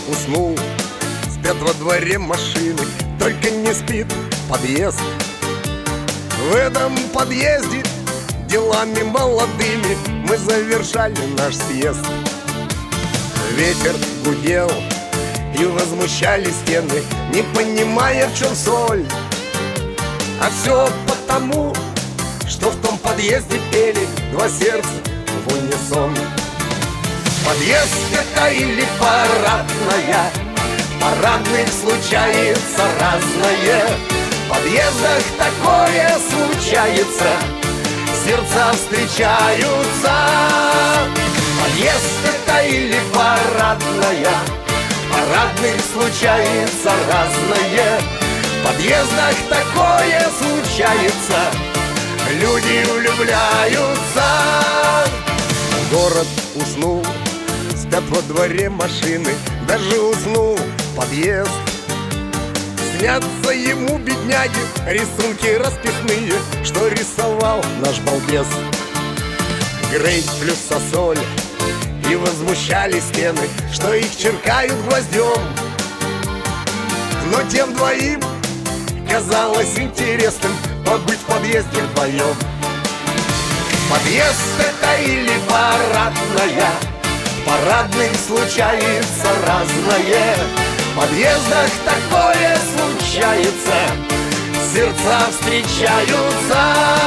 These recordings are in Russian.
уснул, спят во дворе машины, только не спит подъезд. В этом подъезде делами молодыми мы завершали наш съезд. Ветер гудел и возмущали стены, не понимая, в чем соль. А все потому, что в том подъезде пели два сердца в унисон. Подъезд это или парадная, в парадных случается разное. В подъездах такое случается, сердца встречаются. Подъезд это или парадная, в парадных случается разное. В подъездах такое случается, люди влюбляются. Город уснул, спят во дворе машины, даже уснул подъезд. Снятся ему, бедняги, рисунки расписные, что рисовал наш балбес. Грей плюс сосоль, и возмущали стены, что их черкают гвоздем. Но тем двоим казалось интересным побыть в подъезде вдвоем. Подъезд это или парадная, в парадных случается разное. В подъездах такое случается, сердца встречаются.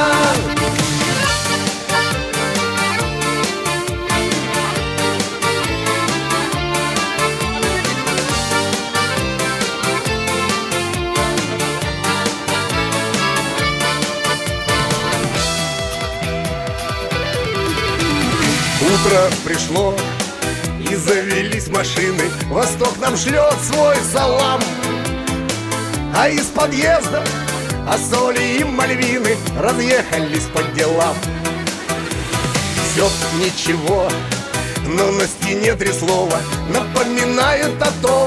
Утро пришло, и завелись машины, Восток нам шлет свой салам. А из подъезда Ассоли и Мальвины разъехались по делам. Все ничего, но на стене три слова напоминают о том,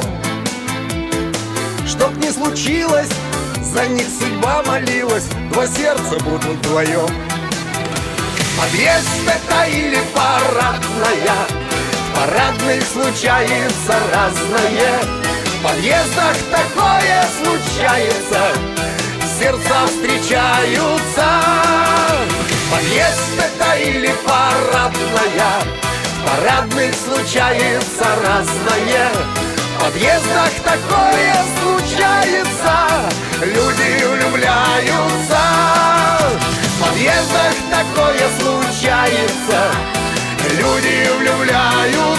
чтоб не случилось, за них судьба молилась, два сердца будут вдвоем. Подъезд это или парадная, в парадных случается разное. В подъездах такое случается, сердца встречаются. Подъезд это или парадная, в парадных случается разное. В подъездах такое случается, люди влюбляются. В подъездах такое случается, люди влюбляются.